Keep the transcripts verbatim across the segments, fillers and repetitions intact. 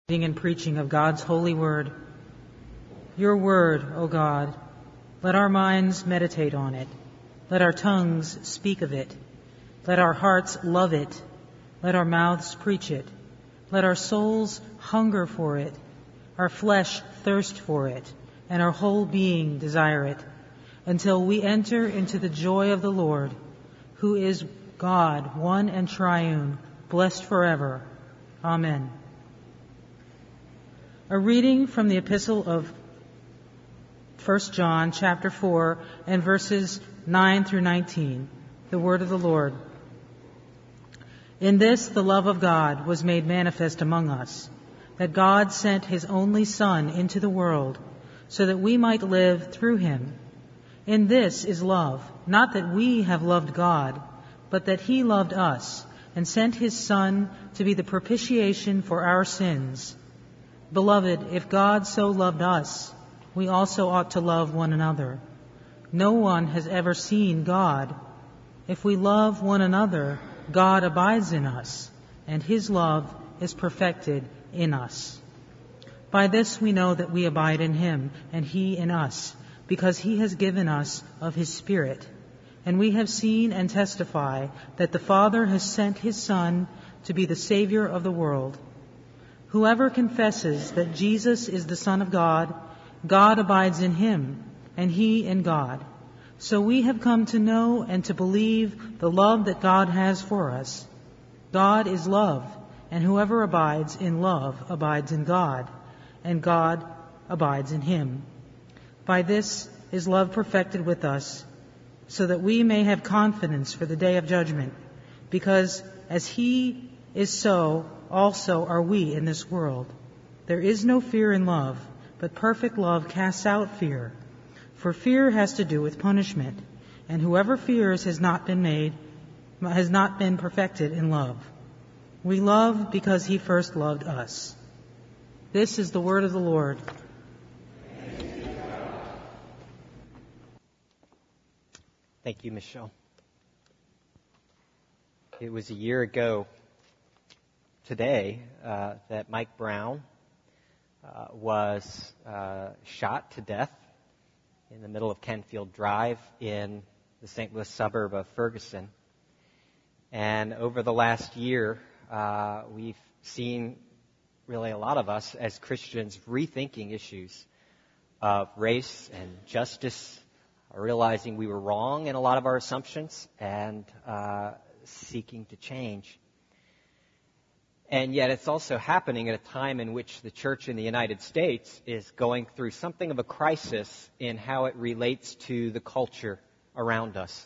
Reading and preaching of God's holy word. Your word, O God, let our minds meditate on it. Let our tongues speak of it. Let our hearts love it. Let our mouths preach it. Let our souls hunger for it, our flesh thirst for it, and our whole being desire it, until we enter into the joy of the Lord, who is God, one and triune, blessed forever. Amen. A reading from the epistle of First John, chapter four, and verses nine through nineteen. The word of the Lord. In this the love of God was made manifest among us, that God sent his only Son into the world, so that we might live through him. In this is love, not that we have loved God, but that he loved us, and sent his Son to be the propitiation for our sins. Beloved, if God so loved us, we also ought to love one another. No one has ever seen God. If we love one another, God abides in us, and his love is perfected in us. By this we know that we abide in him, and he in us, because he has given us of his Spirit. And we have seen and testify that the Father has sent his Son to be the Savior of the world. Whoever confesses that Jesus is the Son of God, God abides in him, and he in God. So we have come to know and to believe the love that God has for us. God is love, and whoever abides in love abides in God, and God abides in him. By this is love perfected with us, so that we may have confidence for the day of judgment, because as he is so, also are we in this world. There is no fear in love, but perfect love casts out fear. For fear has to do with punishment, and whoever fears has not been made, has not been perfected in love. We love because he first loved us. This is the word of the Lord. Thank you, Michelle. It was a year ago today uh, that Mike Brown uh, was uh, shot to death in the middle of Kenfield Drive in the Saint Louis suburb of Ferguson. And over the last year, uh, we've seen really a lot of us as Christians rethinking issues of race and justice, realizing we were wrong in a lot of our assumptions and uh, seeking to change. And yet it's also happening at a time in which the church in the United States is going through something of a crisis in how it relates to the culture around us.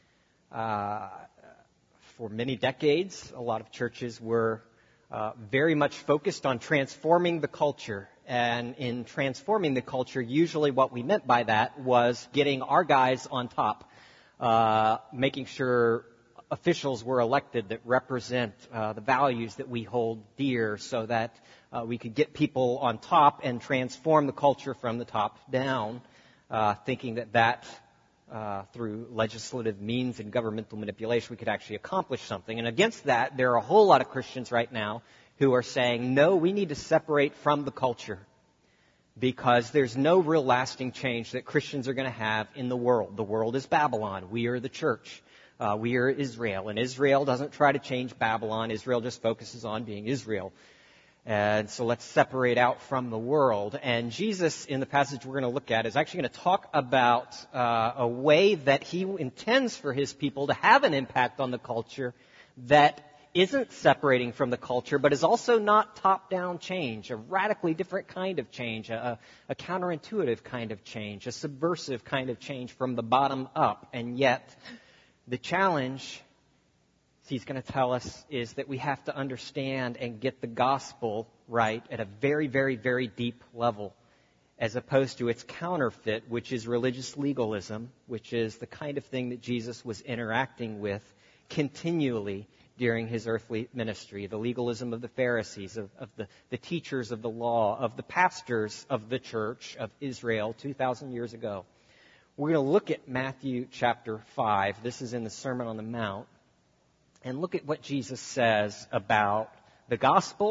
Uh, for many decades, a lot of churches were uh, very much focused on transforming the culture. And in transforming the culture, usually what we meant by that was getting our guys on top, uh, making sure officials were elected that represent uh, the values that we hold dear, so that uh, we could get people on top and transform the culture from the top down, uh, thinking that that, uh, through legislative means and governmental manipulation, we could actually accomplish something. And against that, there are a whole lot of Christians right now who are saying, no, we need to separate from the culture, because there's no real lasting change that Christians are going to have in the world. The world is Babylon. We are the church. Uh, we are Israel, and Israel doesn't try to change Babylon. Israel just focuses on being Israel. And so let's separate out from the world. And Jesus, in the passage we're going to look at, is actually going to talk about uh, a way that he intends for his people to have an impact on the culture that isn't separating from the culture, but is also not top-down change, a radically different kind of change, a, a counterintuitive kind of change, a subversive kind of change from the bottom up. And yet the challenge, he's going to tell us, is that we have to understand and get the gospel right at a very, very, very deep level, as opposed to its counterfeit, which is religious legalism, which is the kind of thing that Jesus was interacting with continually during his earthly ministry. The legalism of the Pharisees, of, of the, the teachers of the law, of the pastors of the church of Israel two thousand years ago. We're going to look at Matthew chapter five. This is in the Sermon on the Mount. And look at what Jesus says about the gospel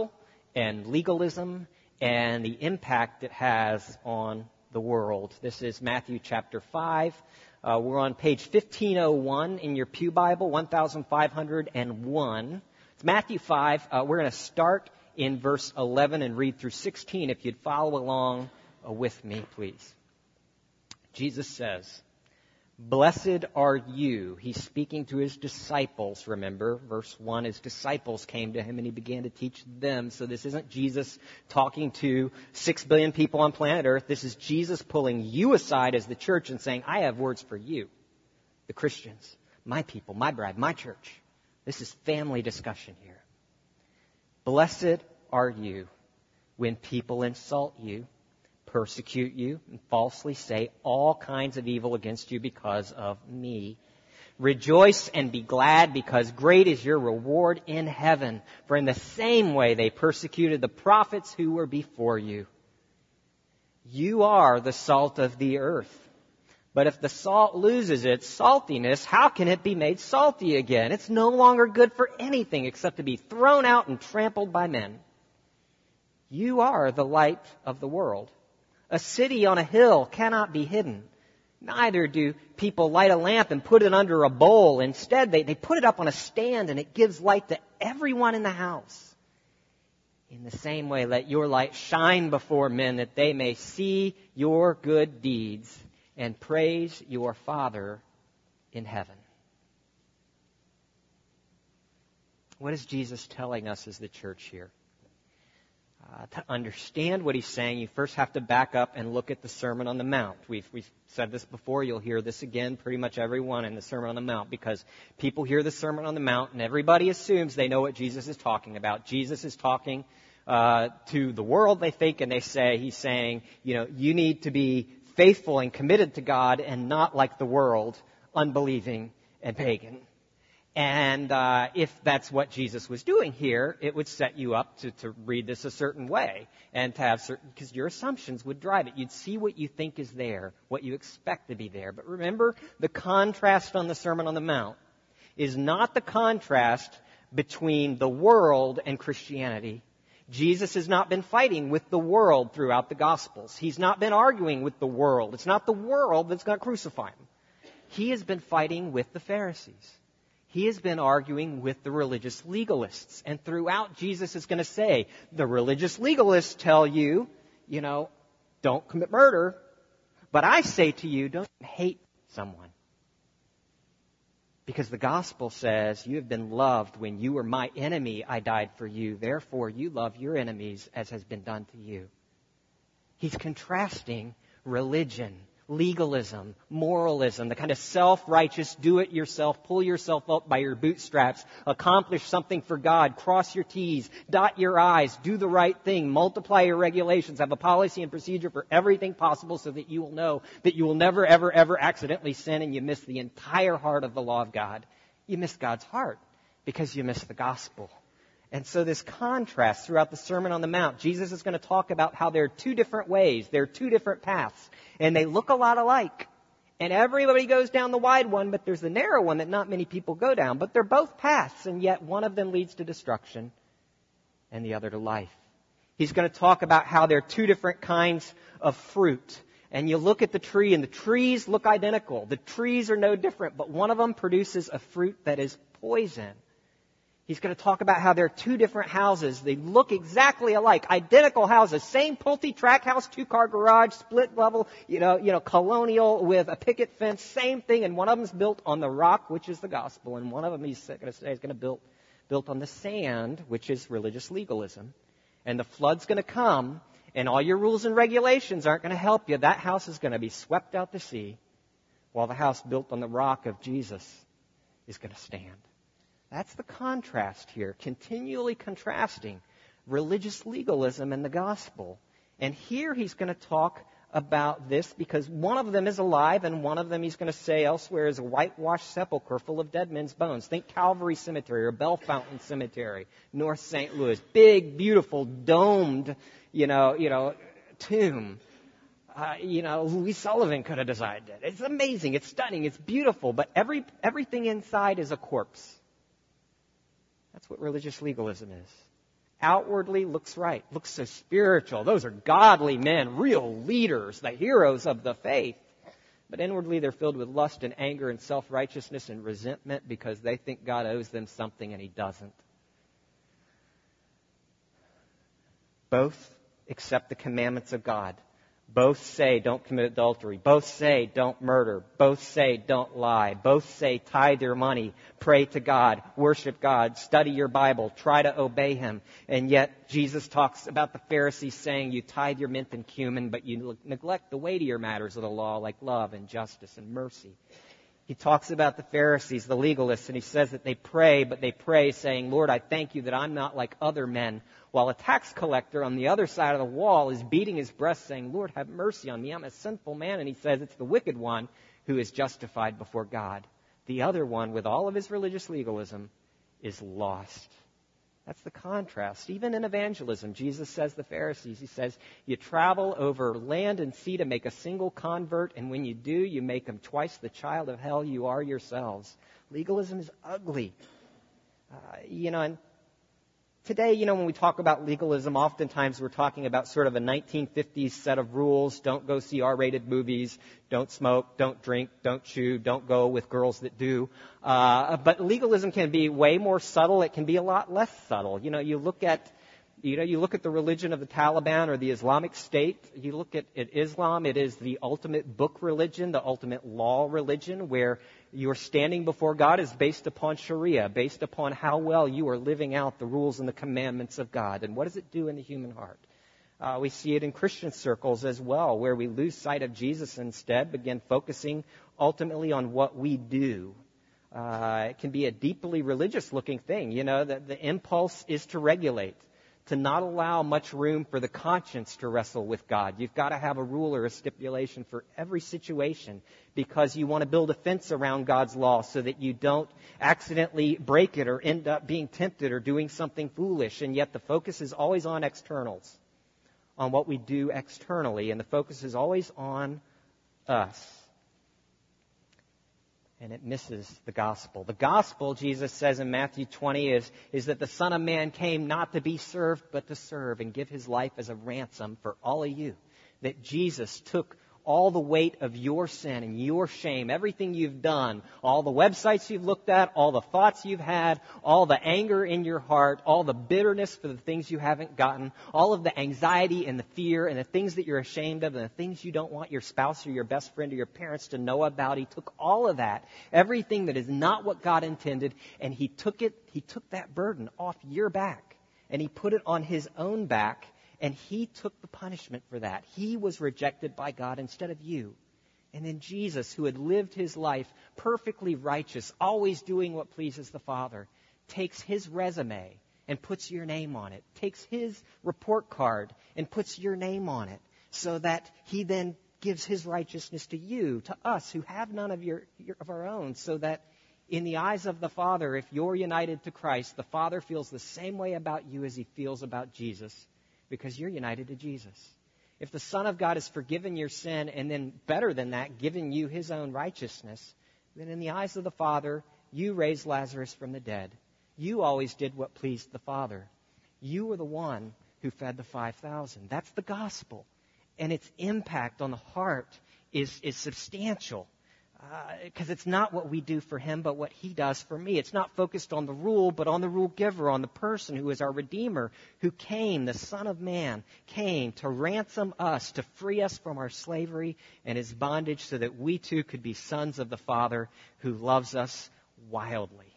and legalism and the impact it has on the world. This is Matthew chapter five. Uh, we're on page fifteen oh one in your Pew Bible, one thousand five hundred one. It's Matthew five. Uh, we're going to start in verse eleven and read through sixteen. If you'd follow along uh, with me, please. Jesus says, "Blessed are you." He's speaking to his disciples, remember. Verse one, his disciples came to him and he began to teach them. So this isn't Jesus talking to six billion people on planet Earth. This is Jesus pulling you aside as the church and saying, I have words for you, the Christians, my people, my bride, my church. This is family discussion here. Blessed are you when people insult you, persecute you, and falsely say all kinds of evil against you because of me. Rejoice and be glad, because great is your reward in heaven. For in the same way they persecuted the prophets who were before you. You are the salt of the earth. But if the salt loses its saltiness, how can it be made salty again? It's no longer good for anything except to be thrown out and trampled by men. You are the light of the world. A city on a hill cannot be hidden. Neither do people light a lamp and put it under a bowl. Instead, they, they put it up on a stand and it gives light to everyone in the house. In the same way, let your light shine before men that they may see your good deeds and praise your Father in heaven. What is Jesus telling us as the church here? Uh, to understand what he's saying, you first have to back up and look at the Sermon on the Mount. We've, we've said this before. You'll hear this again, pretty much everyone in the Sermon on the Mount, because people hear the Sermon on the Mount and everybody assumes they know what Jesus is talking about. Jesus is talking uh, to the world, they think, and they say, he's saying, you know, you need to be faithful and committed to God and not like the world, unbelieving and pagan. And uh, if that's what Jesus was doing here, it would set you up to, to read this a certain way and to have certain, because your assumptions would drive it. You'd see what you think is there, what you expect to be there. But remember, the contrast on the Sermon on the Mount is not the contrast between the world and Christianity. Jesus has not been fighting with the world throughout the Gospels. He's not been arguing with the world. It's not the world that's going to crucify him. He has been fighting with the Pharisees. He has been arguing with the religious legalists. And throughout, Jesus is going to say, the religious legalists tell you, you know, don't commit murder. But I say to you, don't hate someone. Because the gospel says, you have been loved when you were my enemy, I died for you. Therefore, you love your enemies as has been done to you. He's contrasting religion, legalism, moralism, the kind of self-righteous, do-it-yourself, pull yourself up by your bootstraps, accomplish something for God, cross your T's, dot your I's, do the right thing, multiply your regulations, have a policy and procedure for everything possible so that you will know that you will never, ever, ever accidentally sin and you miss the entire heart of the law of God. You miss God's heart because you miss the gospel. And so this contrast throughout the Sermon on the Mount, Jesus is going to talk about how there are two different ways, there are two different paths, and they look a lot alike. And everybody goes down the wide one, but there's the narrow one that not many people go down. But they're both paths, and yet one of them leads to destruction and the other to life. He's going to talk about how there are two different kinds of fruit. And you look at the tree, and the trees look identical. The trees are no different, but one of them produces a fruit that is poison. He's going to talk about how there are two different houses. They look exactly alike, identical houses, same Pulte track house, two-car garage, split level, you know, you know, colonial with a picket fence, same thing. And one of them is built on the rock, which is the gospel, and one of them he's going to say is going to build built on the sand, which is religious legalism. And the flood's going to come, and all your rules and regulations aren't going to help you. That house is going to be swept out to sea, while the house built on the rock of Jesus is going to stand. That's the contrast here, continually contrasting religious legalism and the gospel. And here he's going to talk about this because one of them is alive and one of them he's going to say elsewhere is a whitewashed sepulcher full of dead men's bones. Think Calvary Cemetery or Bell Fountain Cemetery, North Saint Louis. Big, beautiful, domed, you know, you know, tomb. Uh, you know, Louis Sullivan could have designed it. It's amazing. It's stunning. It's beautiful. But every everything inside is a corpse. That's what religious legalism is. outwardly looks right, looks so spiritual. Those are godly men, real leaders, the heroes of the faith. But inwardly they're filled with lust and anger and self-righteousness and resentment because they think God owes them something and He doesn't. Both accept the commandments of God. Both say don't commit adultery. Both say don't murder. Both say don't lie. Both say tithe your money, pray to God, worship God, study your Bible, try to obey Him. And yet Jesus talks about the Pharisees saying you tithe your mint and cumin, but you neglect the weightier matters of the law like love and justice and mercy. He talks about the Pharisees, the legalists, and he says that they pray, but they pray saying, Lord, I thank you that I'm not like other men. While a tax collector on the other side of the wall is beating his breast saying, Lord, have mercy on me. I'm a sinful man. And he says it's the wicked one who is justified before God. The other one, with all of his religious legalism, is lost. That's the contrast. Even in evangelism, Jesus says the Pharisees, he says, you travel over land and sea to make a single convert, and when you do, you make him twice the child of hell you are yourselves. Legalism is ugly. Uh, you know, and today, you know, when we talk about legalism, oftentimes we're talking about sort of a nineteen fifties set of rules. Don't go see R-rated movies. Don't smoke. Don't drink. Don't chew. Don't go with girls that do. Uh, but legalism can be way more subtle. It can be a lot less subtle. You know, you look at, you know, you look at the religion of the Taliban or the Islamic State. You look at, at Islam. It is the ultimate book religion, the ultimate law religion, where your standing before God is based upon Sharia, based upon how well you are living out the rules and the commandments of God. And what does it do in the human heart? Uh, we see it in Christian circles as well, where we lose sight of Jesus and instead begin focusing ultimately on what we do. Uh, it can be a deeply religious-looking thing. You know, the, the impulse is to regulate, to not allow much room for the conscience to wrestle with God. You've got to have a rule or a stipulation for every situation because you want to build a fence around God's law so that you don't accidentally break it or end up being tempted or doing something foolish. And yet the focus is always on externals, on what we do externally, and the focus is always on us. And it misses the gospel. The gospel, Jesus says in Matthew twenty, is, is that the Son of Man came not to be served, but to serve and give His life as a ransom for all of you. That Jesus took all the weight of your sin and your shame, everything you've done, all the websites you've looked at, all the thoughts you've had, all the anger in your heart, all the bitterness for the things you haven't gotten, all of the anxiety and the fear and the things that you're ashamed of and the things you don't want your spouse or your best friend or your parents to know about. He took all of that, everything that is not what God intended, and He took it, He took that burden off your back and He put it on His own back. And He took the punishment for that. He was rejected by God instead of you. And then Jesus, who had lived His life perfectly righteous, always doing what pleases the Father, takes His resume and puts your name on it, takes His report card and puts your name on it, so that He then gives His righteousness to you, to us who have none of, your, your, of our own, so that in the eyes of the Father, if you're united to Christ, the Father feels the same way about you as He feels about Jesus, because you're united to Jesus. If the Son of God has forgiven your sin and then, better than that, given you His own righteousness, then in the eyes of the Father, you raised Lazarus from the dead. You always did what pleased the Father. You were the one who fed the five thousand. That's the gospel. And its impact on the heart is, is substantial. Because uh, it's not what we do for Him, but what He does for me. It's not focused on the rule, but on the rule giver, on the person who is our Redeemer, who came, the Son of Man, came to ransom us, to free us from our slavery and His bondage, so that we too could be sons of the Father who loves us wildly.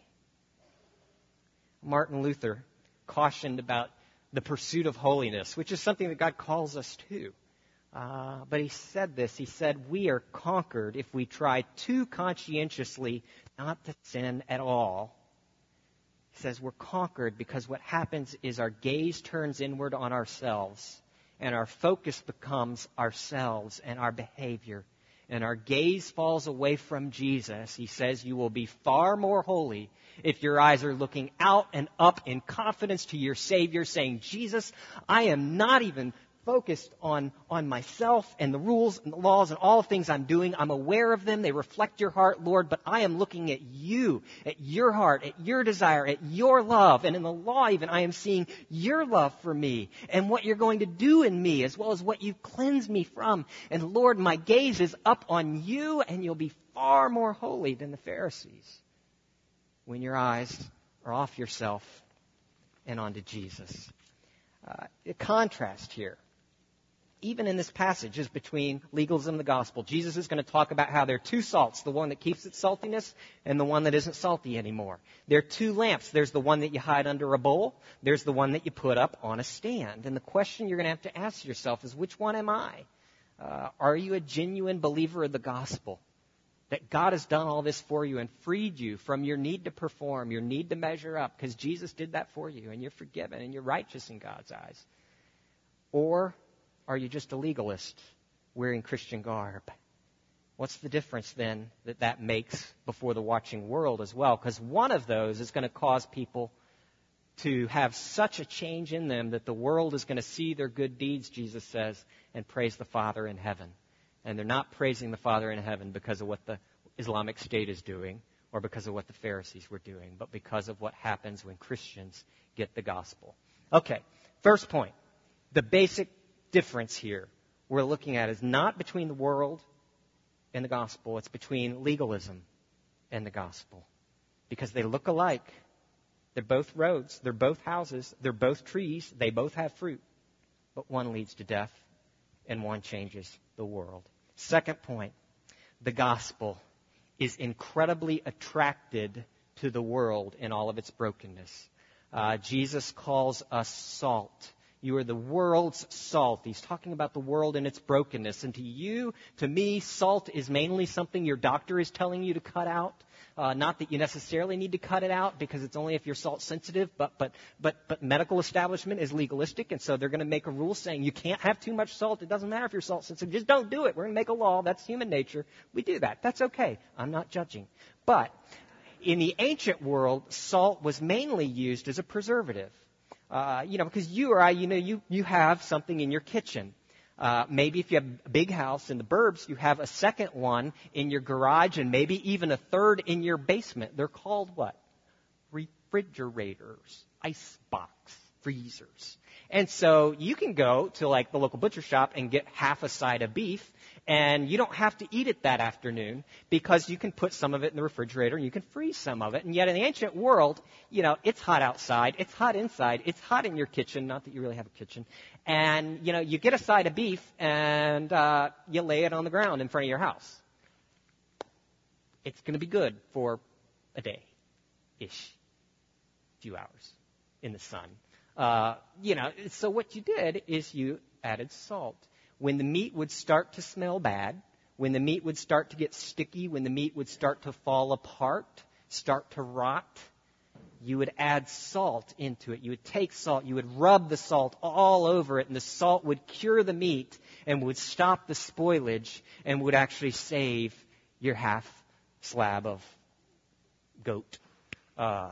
Martin Luther cautioned about the pursuit of holiness, which is something that God calls us to. Uh, but he said this, he said, we are conquered if we try too conscientiously not to sin at all. He says we're conquered because what happens is our gaze turns inward on ourselves, and our focus becomes ourselves and our behavior. And our gaze falls away from Jesus. He says you will be far more holy if your eyes are looking out and up in confidence to your Savior, saying, Jesus, I am not even focused on, on myself and the rules and the laws and all the things I'm doing. I'm aware of them. They reflect your heart, Lord, but I am looking at you, at your heart, at your desire, at your love. And in the law even, I am seeing your love for me and what you're going to do in me, as well as what you cleanse me from. And Lord, my gaze is up on you, and you'll be far more holy than the Pharisees when your eyes are off yourself and onto Jesus. Uh, a contrast here, even in this passage, is between legalism and the gospel. Jesus is going to talk about how there are two salts, the one that keeps its saltiness and the one that isn't salty anymore. There are two lamps. There's the one that you hide under a bowl. There's the one that you put up on a stand. And the question you're going to have to ask yourself is, which one am I? Uh, are you a genuine believer of the gospel? That God has done all this for you and freed you from your need to perform, your need to measure up, because Jesus did that for you, and you're forgiven, and you're righteous in God's eyes? Or are you just a legalist wearing Christian garb? What's the difference then that that makes before the watching world as well? Because one of those is going to cause people to have such a change in them that the world is going to see their good deeds, Jesus says, and praise the Father in heaven. And they're not praising the Father in heaven because of what the Islamic State is doing or because of what the Pharisees were doing, but because of what happens when Christians get the gospel. Okay, first point. The basic difference here we're looking at is not between the world and the gospel. It's between legalism and the gospel, because they look alike. They're both roads. They're both houses. They're both trees. They both have fruit. But one leads to death and one changes the world. Second point, the gospel is incredibly attracted to the world in all of its brokenness. Uh, Jesus calls us salt. You are the world's salt. He's talking about the world and its brokenness. And to you, to me, salt is mainly something your doctor is telling you to cut out. Uh, not that you necessarily need to cut it out, because it's only if you're salt sensitive, but but but but medical establishment is legalistic, and so they're going to make a rule saying you can't have too much salt. It doesn't matter if you're salt sensitive. Just don't do it. We're going to make a law. That's human nature. We do that. That's okay. I'm not judging. But in the ancient world, salt was mainly used as a preservative. Uh, you know, because you or I, you know, you, you have something in your kitchen. Uh, maybe if you have a big house in the burbs, you have a second one in your garage and maybe even a third in your basement. They're called what? Refrigerators, icebox, freezers. And so you can go to like the local butcher shop and get half a side of beef, and you don't have to eat it that afternoon because you can put some of it in the refrigerator and you can freeze some of it. And yet in the ancient world, you know, it's hot outside, it's hot inside, it's hot in your kitchen, not that you really have a kitchen. And, you know, you get a side of beef and uh, you lay it on the ground in front of your house. It's going to be good for a day-ish, few hours in the sun. Uh, you know, so what you did is you added salt. When the meat would start to smell bad, when the meat would start to get sticky, when the meat would start to fall apart, start to rot, you would add salt into it. You would take salt, you would rub the salt all over it, and the salt would cure the meat and would stop the spoilage and would actually save your half slab of goat. Uh,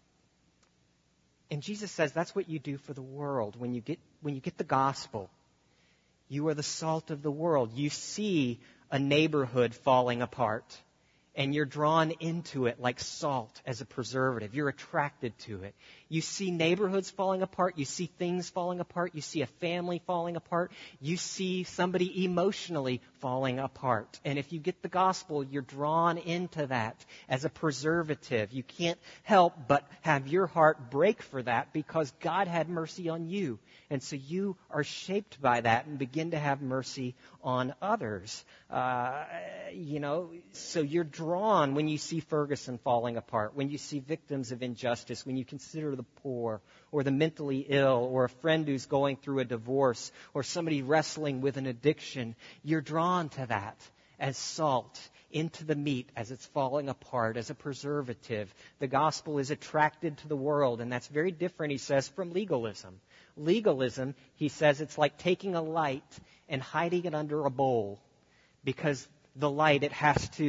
and Jesus says that's what you do for the world. When you get when you get the gospel, you are the salt of the world. You see a neighborhood falling apart, and you're drawn into it like salt as a preservative. You're attracted to it. You see neighborhoods falling apart. You see things falling apart. You see a family falling apart. You see somebody emotionally falling apart. And if you get the gospel, you're drawn into that as a preservative. You can't help but have your heart break for that because God had mercy on you. And so you are shaped by that and begin to have mercy on others. Uh, you know, so you're drawn when you see Ferguson falling apart, when you see victims of injustice, when you consider the poor or the mentally ill or a friend who's going through a divorce or somebody wrestling with an addiction. You're drawn to that as salt into the meat as it's falling apart, as a preservative. The gospel is attracted to the world, and that's very different, he says, from legalism. Legalism, he says, it's like taking a light and hiding it under a bowl, because the light, it has to,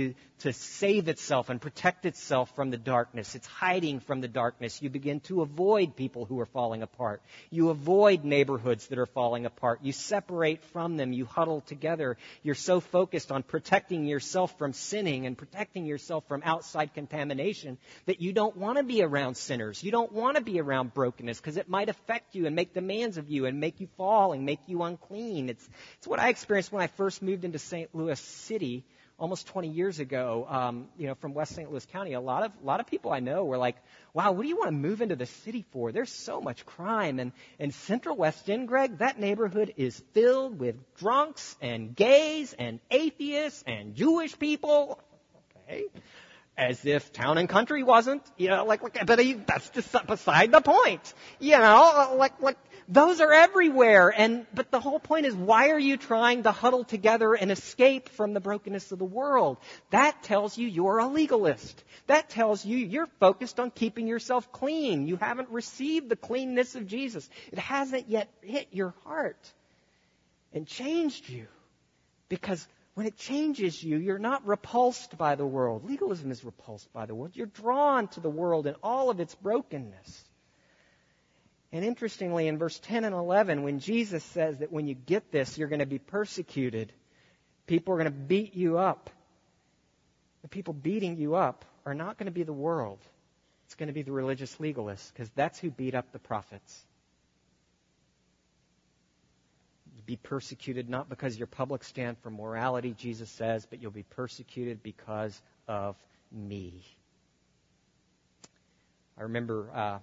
to save itself and protect itself from the darkness. It's hiding from the darkness. You begin to avoid people who are falling apart. You avoid neighborhoods that are falling apart. You separate from them. You huddle together. You're so focused on protecting yourself from sinning and protecting yourself from outside contamination that you don't want to be around sinners. You don't want to be around brokenness because it might affect you and make demands of you and make you fall and make you unclean. It's, it's what I experienced when I first moved into Saint Louis City almost twenty years ago, um, you know, from West Saint Louis County. A lot of a lot of people I know were like, wow, what do you want to move into the city for? There's so much crime. And in Central West End, Greg, that neighborhood is filled with drunks and gays and atheists and Jewish people. Okay. As if Town and Country wasn't, you know, like, like but that's just beside the point. You know, like, like, those are everywhere. And, but the whole point is, why are you trying to huddle together and escape from the brokenness of the world? That tells you you're a legalist. That tells you you're focused on keeping yourself clean. You haven't received the cleanness of Jesus. It hasn't yet hit your heart and changed you. Because when it changes you, you're not repulsed by the world. Legalism is repulsed by the world. You're drawn to the world and all of its brokenness. And interestingly, in verse ten and eleven, when Jesus says that when you get this, you're going to be persecuted, people are going to beat you up. The people beating you up are not going to be the world. It's going to be the religious legalists, because that's who beat up the prophets. You'll be persecuted not because your public stand for morality, Jesus says, but you'll be persecuted because of me. I remember uh,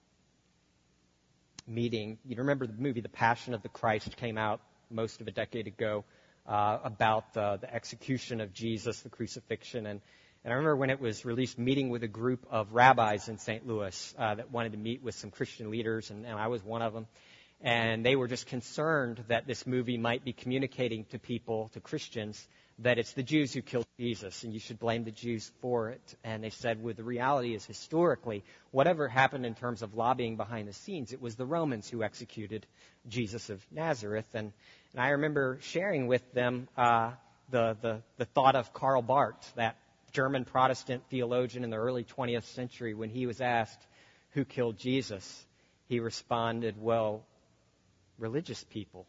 meeting, you remember the movie The Passion of the Christ came out most of a decade ago uh, about the, the execution of Jesus, the crucifixion. And, and I remember when it was released, meeting with a group of rabbis in Saint Louis uh, that wanted to meet with some Christian leaders, and, and I was one of them. And they were just concerned that this movie might be communicating to people, to Christians, that it's the Jews who killed Jesus, and you should blame the Jews for it. And they said, well, the reality is, historically, whatever happened in terms of lobbying behind the scenes, it was the Romans who executed Jesus of Nazareth. And, and I remember sharing with them uh, the, the, the thought of Karl Barth, that German Protestant theologian in the early twentieth century. When he was asked who killed Jesus, he responded, well, religious people.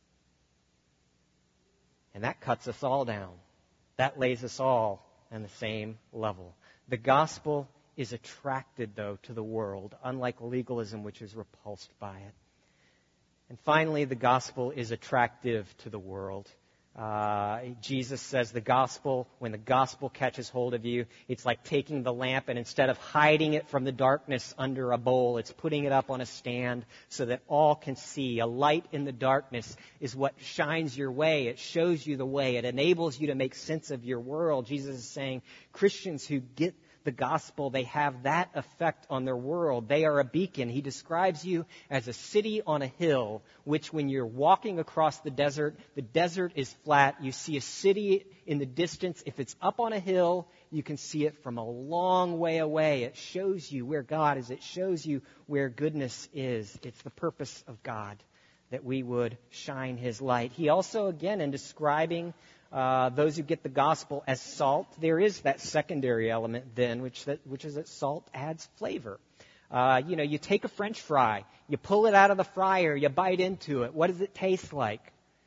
And that cuts us all down. That lays us all on the same level. The gospel is attracted, though, to the world, unlike legalism, which is repulsed by it. And finally, the gospel is attractive to the world. Uh, Jesus says the gospel, when the gospel catches hold of you, it's like taking the lamp and instead of hiding it from the darkness under a bowl, it's putting it up on a stand so that all can see. A light in the darkness is what shines your way. It shows you the way. It enables you to make sense of your world. Jesus is saying Christians who get the gospel, they have that effect on their world. They are a beacon. He describes you as a city on a hill, which when you're walking across the desert, the desert is flat. You see a city in the distance. If it's up on a hill, you can see it from a long way away. It shows you where God is. It shows you where goodness is. It's the purpose of God that we would shine His light. He also, again, in describing Uh, those who get the gospel as salt, there is that secondary element then, which that, which is that salt adds flavor. Uh, you know, you take a French fry, you pull it out of the fryer, you bite into it. What does it taste like?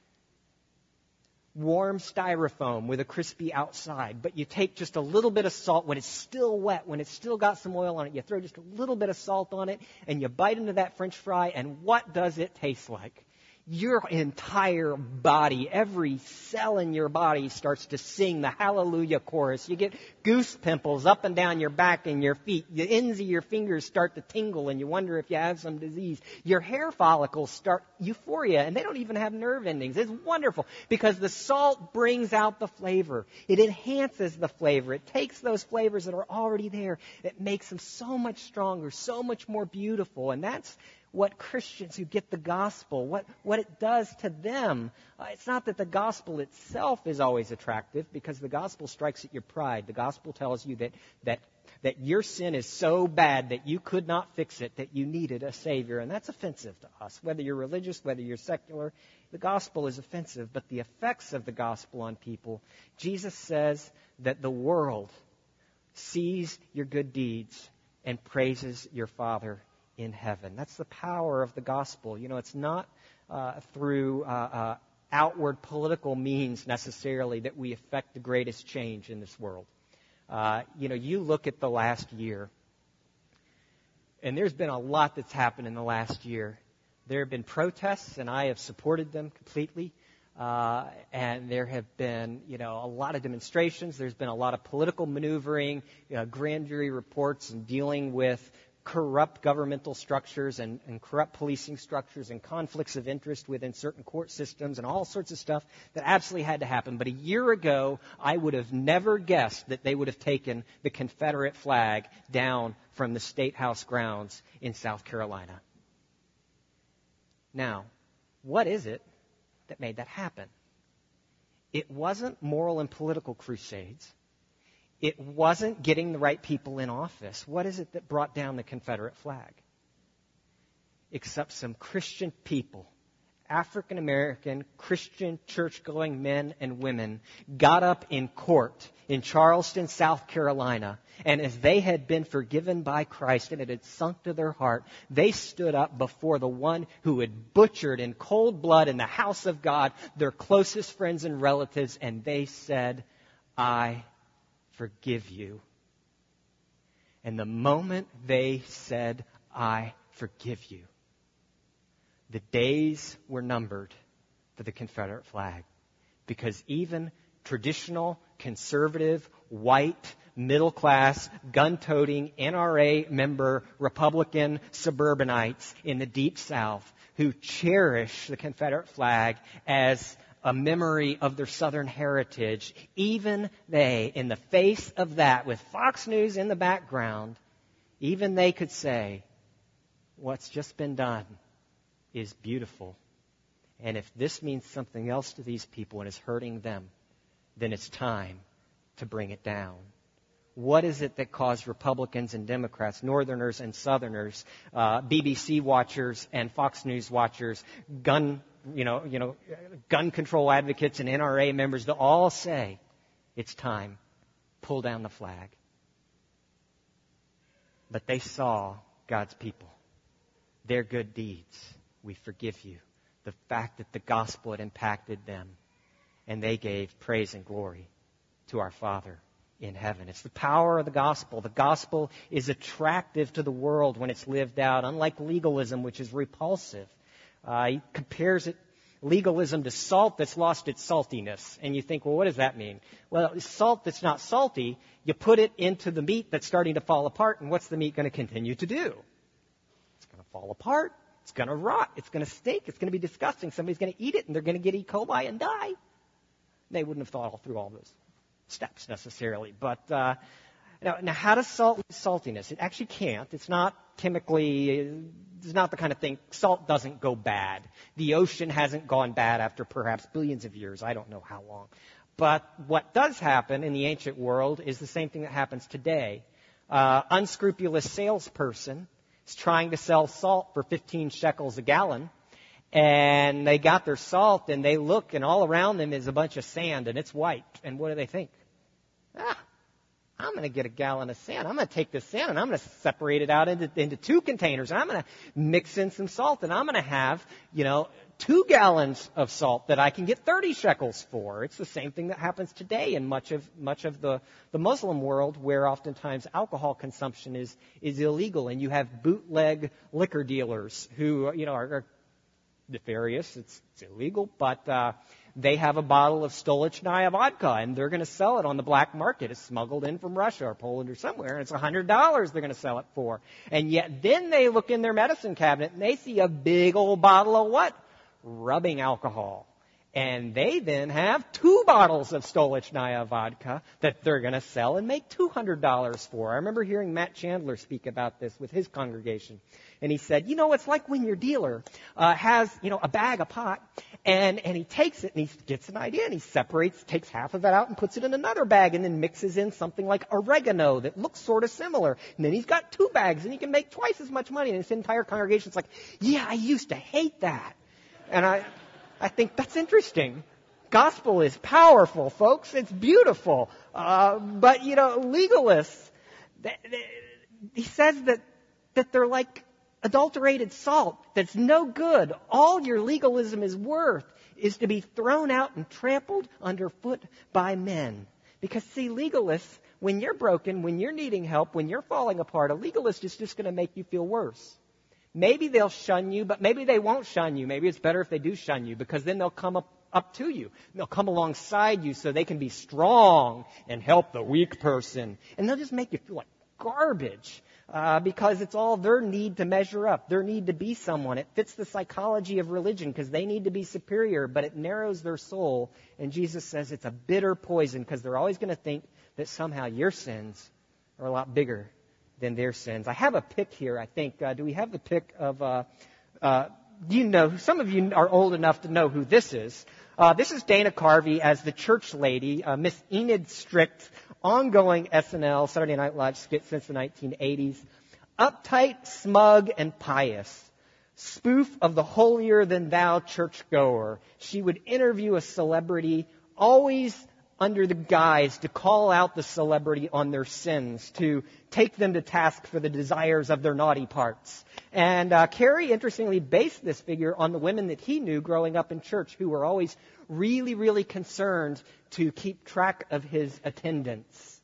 Warm styrofoam with a crispy outside. But you take just a little bit of salt when it's still wet, when it's still got some oil on it. You throw just a little bit of salt on it, and you bite into that French fry, and what does it taste like? Your entire body, every cell in your body starts to sing the hallelujah chorus. You get goose pimples up and down your back and your feet. The ends of your fingers start to tingle and you wonder if you have some disease. Your hair follicles start euphoria, and they don't even have nerve endings. It's wonderful because the salt brings out the flavor. It enhances the flavor. It takes those flavors that are already there. It makes them so much stronger, so much more beautiful. And that's what Christians who get the gospel, what, what it does to them. Uh, it's not that the gospel itself is always attractive, because the gospel strikes at your pride. The gospel tells you that, that, that your sin is so bad that you could not fix it, that you needed a Savior. And that's offensive to us. Whether you're religious, whether you're secular, the gospel is offensive, but the effects of the gospel on people. Jesus says that the world sees your good deeds and praises your Father in heaven. That's the power of the gospel. You know, it's not uh, through uh, uh, outward political means necessarily that we affect the greatest change in this world. Uh, you know, you look at the last year, and there's been a lot that's happened in the last year. There have been protests, and I have supported them completely. Uh, and there have been, you know, a lot of demonstrations. There's been a lot of political maneuvering, you know, grand jury reports, and dealing with corrupt governmental structures and, and corrupt policing structures and conflicts of interest within certain court systems and all sorts of stuff that absolutely had to happen. But a year ago, I would have never guessed that they would have taken the Confederate flag down from the State House grounds in South Carolina. Now, what is it that made that happen? It wasn't moral and political crusades. It wasn't getting the right people in office. What is it that brought down the Confederate flag? Except some Christian people, African American Christian church-going men and women, got up in court in Charleston, South Carolina, and as they had been forgiven by Christ and it had sunk to their heart, they stood up before the one who had butchered in cold blood in the house of God their closest friends and relatives, and they said, I forgive you. And the moment they said, I forgive you, the days were numbered for the Confederate flag. Because even traditional, conservative, white, middle-class, gun-toting, N R A member, Republican suburbanites in the Deep South who cherish the Confederate flag as a memory of their Southern heritage, even they, in the face of that, with Fox News in the background, even they could say, what's just been done is beautiful. And if this means something else to these people and is hurting them, then it's time to bring it down. What is it that caused Republicans and Democrats, Northerners and Southerners, uh, B B C watchers and Fox News watchers, gun, you know, you know, gun control advocates and N R A members to all say, it's time, pull down the flag? But they saw God's people, their good deeds. We forgive you. The fact that the gospel had impacted them, and they gave praise and glory to our Father in heaven. It's the power of the gospel. The gospel is attractive to the world when it's lived out, unlike legalism, which is repulsive. Uh, he compares it, legalism, to salt that's lost its saltiness. And you think, well, what does that mean? Well, salt that's not salty, you put it into the meat that's starting to fall apart, and what's the meat going to continue to do? It's going to fall apart. It's going to rot. It's going to stink. It's going to be disgusting. Somebody's going to eat it, and they're going to get E. coli and die. They wouldn't have thought all through all those steps necessarily. But uh, now, now, how does salt lose saltiness? It actually can't. It's not chemically, it's not the kind of thing. Salt doesn't go bad. The ocean hasn't gone bad after perhaps billions of years. I don't know how long. But what does happen in the ancient world is the same thing that happens today. Uh, unscrupulous salesperson is trying to sell salt for fifteen shekels a gallon. And they got their salt, and they look, and all around them is a bunch of sand, and it's white. And what do they think? Ah, I'm going to get a gallon of sand. I'm going to take this sand, and I'm going to separate it out into, into two containers, and I'm going to mix in some salt, and I'm going to have, you know, two gallons of salt that I can get thirty shekels for. It's the same thing that happens today in much of much of the, the Muslim world, where oftentimes alcohol consumption is is illegal, and you have bootleg liquor dealers who, you know, are, are nefarious. It's, it's illegal, but uh, they have a bottle of Stolichnaya vodka, and they're going to sell it on the black market. It's smuggled in from Russia or Poland or somewhere, and it's one hundred dollars they're going to sell it for. And yet then they look in their medicine cabinet, and they see a big old bottle of what? Rubbing alcohol. And they then have two bottles of Stolichnaya vodka that they're going to sell and make two hundred dollars for. I remember hearing Matt Chandler speak about this with his congregation. And he said, you know, it's like when your dealer uh, has, you know, a bag of pot, and, and he takes it and he gets an idea and he separates, takes half of it out and puts it in another bag and then mixes in something like oregano that looks sort of similar. And then he's got two bags and he can make twice as much money. And his entire congregation's like, yeah, I used to hate that. And I... I think that's interesting. Gospel is powerful, folks. It's beautiful. Uh, but, you know, legalists, they, they, he says that, that they're like adulterated salt that's no good. All your legalism is worth is to be thrown out and trampled underfoot by men. Because, see, legalists, when you're broken, when you're needing help, when you're falling apart, a legalist is just going to make you feel worse. Maybe they'll shun you, but maybe they won't shun you. Maybe it's better if they do shun you, because then they'll come up, up to you. They'll come alongside you so they can be strong and help the weak person. And they'll just make you feel like garbage. Uh, because it's all their need to measure up, their need to be someone. It fits the psychology of religion because they need to be superior, but it narrows their soul. And Jesus says it's a bitter poison because they're always going to think that somehow your sins are a lot bigger than their sins. I have a pic here, I think. Uh, do we have the pic of, uh, uh, you know, some of you are old enough to know who this is. Uh, this is Dana Carvey as the church lady, uh, Miss Enid Strict, ongoing S N L, Saturday Night Live skit since the nineteen eighties. Uptight, smug, and pious. Spoof of the holier-than-thou churchgoer. She would interview a celebrity, always under the guise to call out the celebrity on their sins, to take them to task for the desires of their naughty parts. And uh, Carey, interestingly, based this figure on the women that he knew growing up in church, who were always really, really concerned to keep track of his attendance.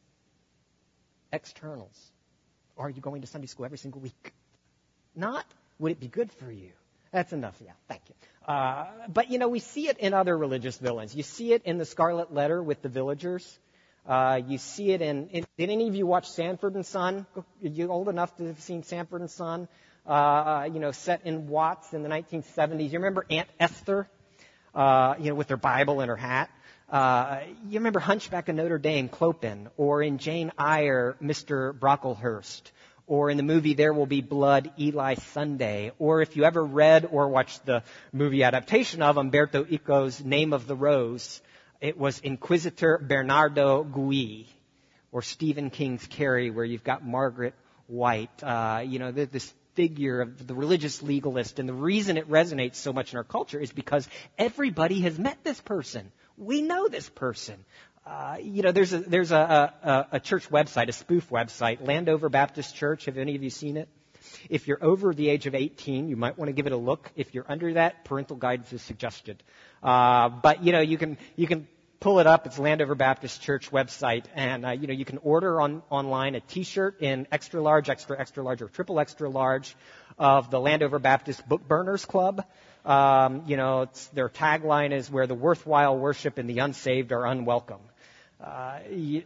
Externals. Are you going to Sunday school every single week? Not? Would it be good for you? That's enough. Yeah, thank you. Uh, but, you know, we see it in other religious villains. You see it in the Scarlet Letter with the villagers. Uh, you see it in, in... Did any of you watch Sanford and Son? Are you old enough to have seen Sanford and Son? Uh, you know, set in Watts in the nineteen seventies. You remember Aunt Esther? Uh, you know, with her Bible in her hat. Uh, you remember Hunchback of Notre Dame, Clopin, or in Jane Eyre, Mister Brocklehurst, or in the movie There Will Be Blood, Eli Sunday, or if you ever read or watched the movie adaptation of Umberto Eco's Name of the Rose, it was Inquisitor Bernardo Gui, or Stephen King's Carrie, where you've got Margaret White, uh, you know, this figure of the religious legalist. And the reason it resonates so much in our culture is because everybody has met this person. We know this person. Uh, you know, there's a there's a, a, a church website, a spoof website, Landover Baptist Church. Have any of you seen it? If you're over the age of eighteen, you might want to give it a look. If you're under that, parental guidance is suggested. Uh, but you know, you can you can pull it up. It's Landover Baptist Church website, and uh, you know, you can order on online a T-shirt in extra large, extra extra large, or triple extra large of the Landover Baptist Book Burners Club. Um, you know, it's, their tagline is where the worthwhile worship and the unsaved are unwelcome. Uh, you,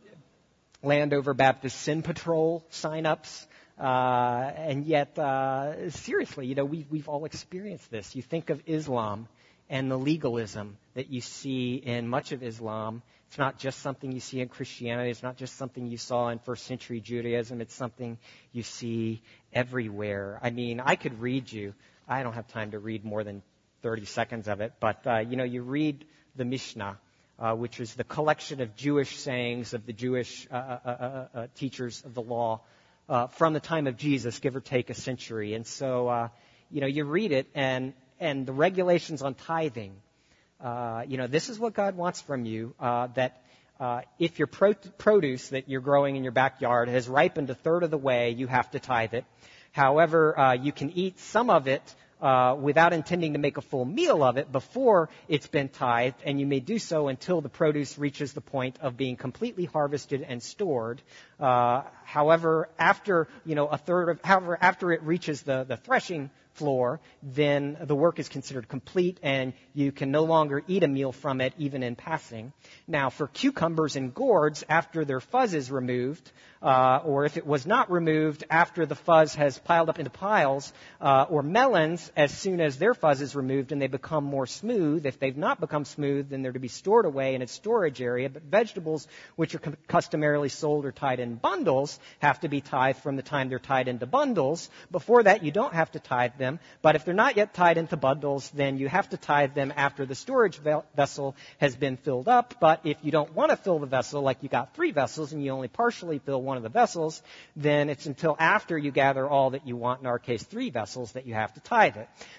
Landover Baptist Sin Patrol sign-ups. Uh, and yet, uh, seriously, you know, we, we've all experienced this. You think of Islam and the legalism that you see in much of Islam. It's not just something you see in Christianity. It's not just something you saw in first century Judaism. It's something you see everywhere. I mean, I could read you. I don't have time to read more than thirty seconds of it. But, uh, you know, you read the Mishnah, uh, which is the collection of Jewish sayings of the Jewish uh, uh, uh, uh, teachers of the law uh, from the time of Jesus, give or take a century. And so, uh, you know, you read it, and, and the regulations on tithing, uh, you know, this is what God wants from you, uh, that uh, if your pro- produce that you're growing in your backyard has ripened a third of the way, you have to tithe it. However, uh, you can eat some of it uh, without intending to make a full meal of it before it's been tithed, and you may do so until the produce reaches the point of being completely harvested and stored. Uh, however, after you know a third of, however, after it reaches the, the threshing floor, then the work is considered complete, and you can no longer eat a meal from it, even in passing. Now, for cucumbers and gourds, after their fuzz is removed, uh, or if it was not removed after the fuzz has piled up into piles, uh, or melons, as soon as their fuzz is removed and they become more smooth, if they've not become smooth, then they're to be stored away in its storage area. But vegetables, which are customarily sold or tied in bundles, have to be tithed from the time they're tied into bundles. Before that, you don't have to tithe them. But if they're not yet tied into bundles, then you have to tithe them after the storage vessel has been filled up. But if you don't want to fill the vessel, like you got three vessels and you only partially fill one of the vessels, then it's until after you gather all that you want, in our case three vessels, that you have to tithe it.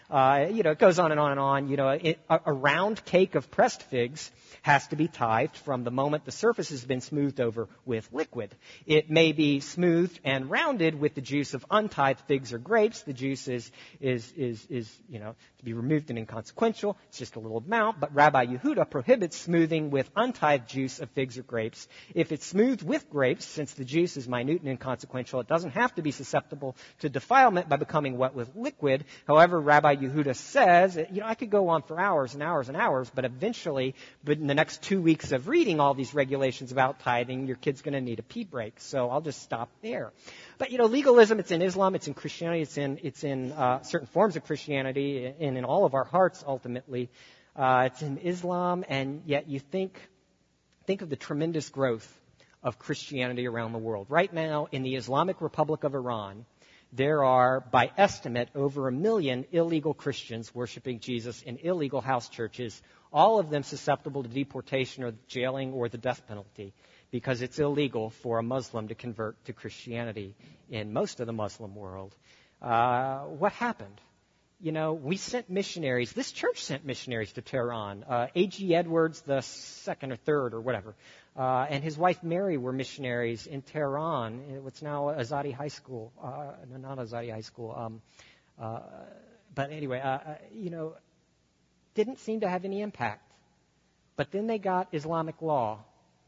Uh, you know, it goes on and on and on. You know, it, a, a round cake of pressed figs has to be tithed from the moment the surface has been smoothed over with liquid. It may be smoothed and rounded with the juice of untithed figs or grapes. The juice is, is, is, is, you know, to be removed and inconsequential. It's just a little amount. But Rabbi Yehuda prohibits smoothing with untithed juice of figs or grapes. If it's smoothed with grapes, since the juice is minute and inconsequential, it doesn't have to be susceptible to defilement by becoming wet with liquid. However, Rabbi Yehuda says, you know, I could go on for hours and hours and hours, but eventually, but in the next two weeks of reading all these regulations about tithing, your kid's going to need a pee break. So I'll just stop there. But, you know, legalism, it's in Islam, it's in Christianity, it's in, it's in uh, certain forms of Christianity, and in all of our hearts, ultimately. Uh, it's in Islam, and yet you think, think of the tremendous growth of Christianity around the world. Right now, in the Islamic Republic of Iran, there are, by estimate, over a million illegal Christians worshiping Jesus in illegal house churches, all of them susceptible to deportation or jailing or the death penalty, because it's illegal for a Muslim to convert to Christianity in most of the Muslim world. Uh, what happened? You know, we sent missionaries. This church sent missionaries to Tehran. Uh, A G Edwards, the second or third or whatever, uh, and his wife Mary were missionaries in Tehran, in what's now Azadi High School. Uh, no, not Azadi High School. Um, uh, but anyway, uh, uh, you know, didn't seem to have any impact. But then they got Islamic law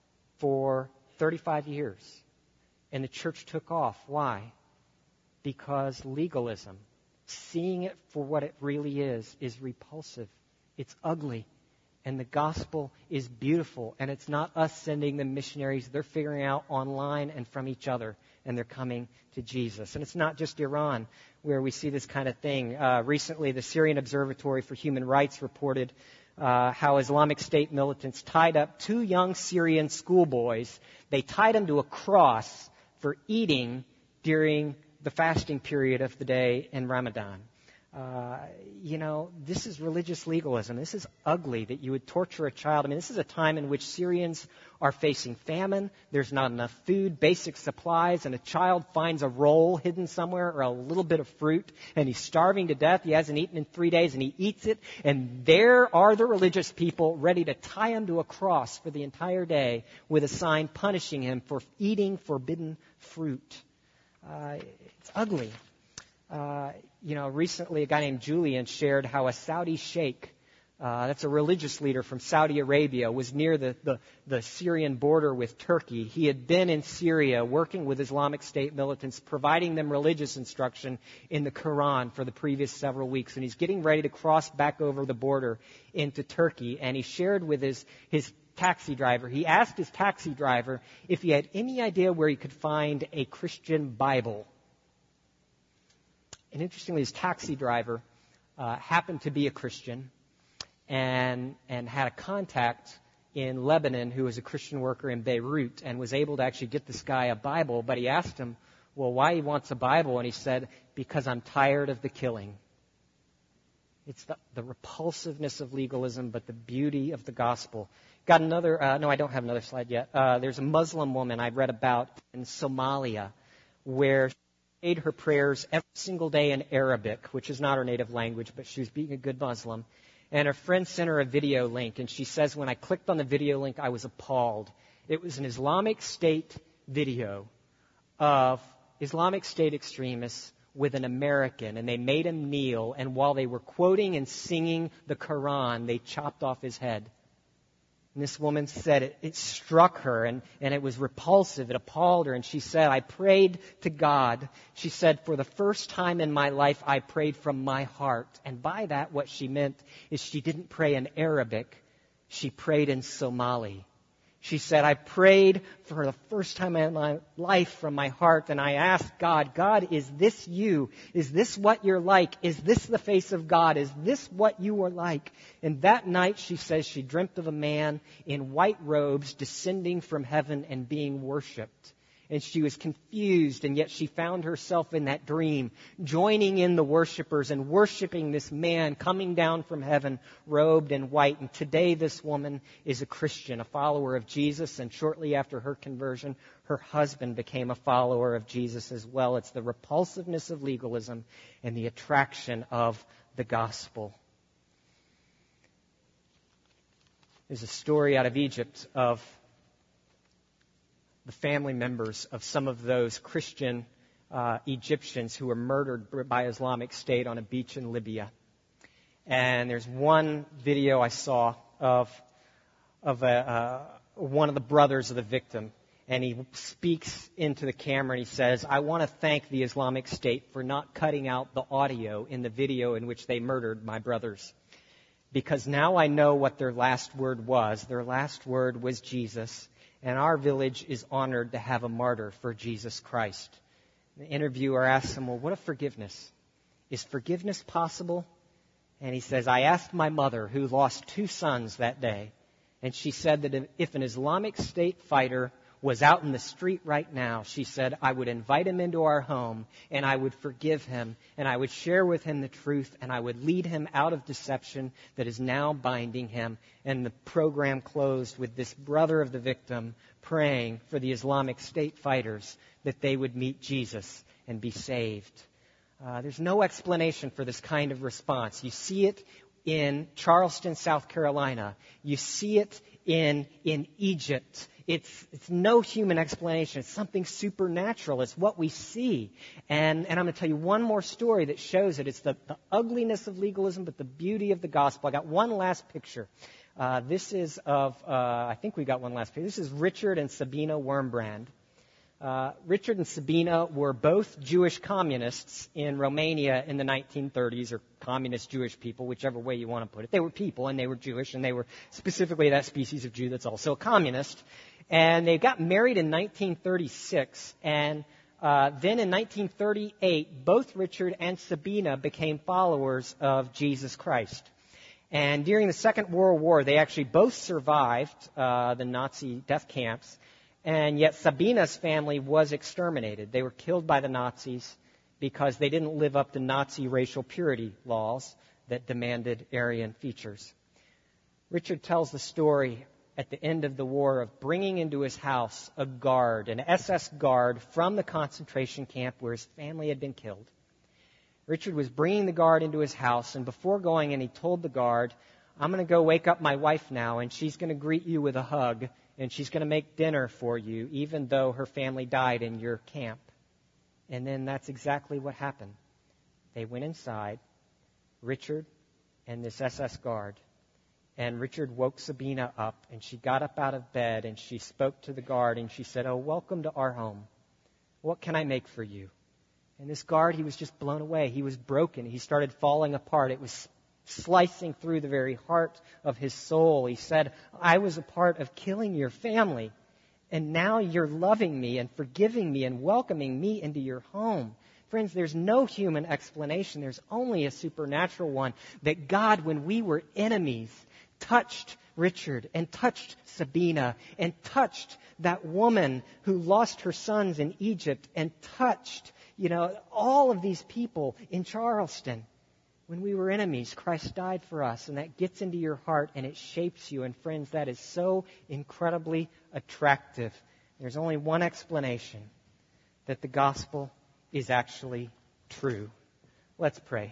for thirty-five years, and the church took off. Why? Because legalism, seeing it for what it really is, is repulsive. It's ugly. And the gospel is beautiful. And it's not us sending them missionaries. They're figuring out online and from each other. And they're coming to Jesus. And it's not just Iran where we see this kind of thing. Uh, recently, the Syrian Observatory for Human Rights reported uh, how Islamic State militants tied up two young Syrian schoolboys. They tied them to a cross for eating during the fasting period of the day in Ramadan. Uh, you know, this is religious legalism. This is ugly that you would torture a child. I mean, this is a time in which Syrians are facing famine. There's not enough food, basic supplies, and a child finds a roll hidden somewhere or a little bit of fruit, and he's starving to death. He hasn't eaten in three days, and he eats it. And there are the religious people ready to tie him to a cross for the entire day with a sign punishing him for eating forbidden fruit. Uh, it's ugly. Uh, you know, recently a guy named Julian shared how a Saudi sheikh, uh, that's a religious leader from Saudi Arabia, was near the, the, the Syrian border with Turkey. He had been in Syria working with Islamic State militants, providing them religious instruction in the Quran for the previous several weeks. And he's getting ready to cross back over the border into Turkey. And he shared with his, his taxi driver, he asked his taxi driver if he had any idea where he could find a Christian Bible. And interestingly, his taxi driver uh, happened to be a Christian and and had a contact in Lebanon who was a Christian worker in Beirut and was able to actually get this guy a Bible. But he asked him, well, why he wants a Bible? And he said, because I'm tired of the killing. It's the, the repulsiveness of legalism, but the beauty of the gospel. Got another, uh, no, I don't have another slide yet. Uh, there's a Muslim woman I read about in Somalia where made her prayers every single day in Arabic, which is not her native language, but she was being a good Muslim. And her friend sent her a video link, and she says, when I clicked on the video link, I was appalled. It was an Islamic State video of Islamic State extremists with an American, and they made him kneel, and while they were quoting and singing the Quran, they chopped off his head. And this woman said it, it struck her, and, and it was repulsive. It appalled her. And she said, I prayed to God. She said, for the first time in my life, I prayed from my heart. And by that, what she meant is she didn't pray in Arabic. She prayed in Somali. She said, I prayed for the first time in my life from my heart, and I asked God, God, is this you? Is this what you're like? Is this the face of God? Is this what you are like? And that night, she says, she dreamt of a man in white robes descending from heaven and being worshipped. And she was confused, and yet she found herself in that dream, joining in the worshipers and worshiping this man coming down from heaven, robed in white. And today this woman is a Christian, a follower of Jesus, and shortly after her conversion, her husband became a follower of Jesus as well. It's the repulsiveness of legalism and the attraction of the gospel. There's a story out of Egypt of the family members of some of those Christian uh, Egyptians who were murdered by Islamic State on a beach in Libya. And there's one video I saw of of a, uh, one of the brothers of the victim, and he speaks into the camera and he says, "I want to thank the Islamic State for not cutting out the audio in the video in which they murdered my brothers. Because now I know what their last word was. Their last word was Jesus. And our village is honored to have a martyr for Jesus Christ." The interviewer asks him, "Well, what of forgiveness? Is forgiveness possible?" And he says, "I asked my mother, who lost two sons that day, and she said that if an Islamic State fighter was out in the street right now," she said, "I would invite him into our home, and I would forgive him, and I would share with him the truth, and I would lead him out of deception that is now binding him." And the program closed with this brother of the victim praying for the Islamic State fighters that they would meet Jesus and be saved. Uh, there's no explanation for this kind of response. You see it in Charleston, South Carolina. You see it in in Egypt. It's it's no human explanation. It's something supernatural. It's what we see. And and I'm going to tell you one more story that shows it. It's the, the ugliness of legalism, but the beauty of the gospel. I got one last picture. Uh, this is of, uh, I think we got one last picture. This is Richard and Sabina Wurmbrand. Uh, Richard and Sabina were both Jewish communists in Romania in the nineteen thirties, or communist Jewish people, whichever way you want to put it. They were people, and they were Jewish, and they were specifically that species of Jew that's also a communist. And they got married in nineteen thirty-six, and uh, then in nineteen thirty-eight, both Richard and Sabina became followers of Jesus Christ. And during the Second World War, they actually both survived uh, the Nazi death camps. And yet Sabina's family was exterminated. They were killed by the Nazis because they didn't live up to Nazi racial purity laws that demanded Aryan features. Richard tells the story at the end of the war of bringing into his house a guard, an S S guard from the concentration camp where his family had been killed. Richard was bringing the guard into his house, and before going in, he told the guard, "I'm going to go wake up my wife now, and she's going to greet you with a hug, and she's going to make dinner for you, even though her family died in your camp." And then that's exactly what happened. They went inside, Richard and this S S guard, and Richard woke Sabina up, and she got up out of bed, and she spoke to the guard, and she said, "Oh, welcome to our home. What can I make for you?" And this guard, he was just blown away. He was broken. He started falling apart. It was slicing through the very heart of his soul. He said, "I was a part of killing your family, and now you're loving me and forgiving me and welcoming me into your home." Friends, there's no human explanation. There's only a supernatural one, that God, when we were enemies, touched Richard and touched Sabina and touched that woman who lost her sons in Egypt and touched, you know, all of these people in Charleston. When we were enemies, Christ died for us, and that gets into your heart and it shapes you. And friends, that is so incredibly attractive. There's only one explanation, that the gospel is actually true. Let's pray.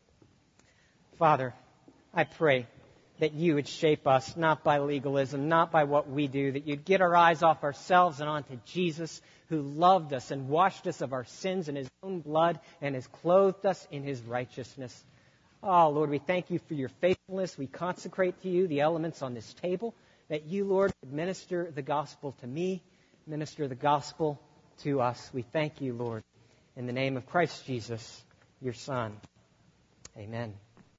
Father, I pray that you would shape us, not by legalism, not by what we do, that you'd get our eyes off ourselves and onto Jesus, who loved us and washed us of our sins in his own blood and has clothed us in his righteousness. Oh, Lord, we thank you for your faithfulness. We consecrate to you the elements on this table, that you, Lord, would minister the gospel to me, minister the gospel to us. We thank you, Lord, in the name of Christ Jesus, your Son. Amen.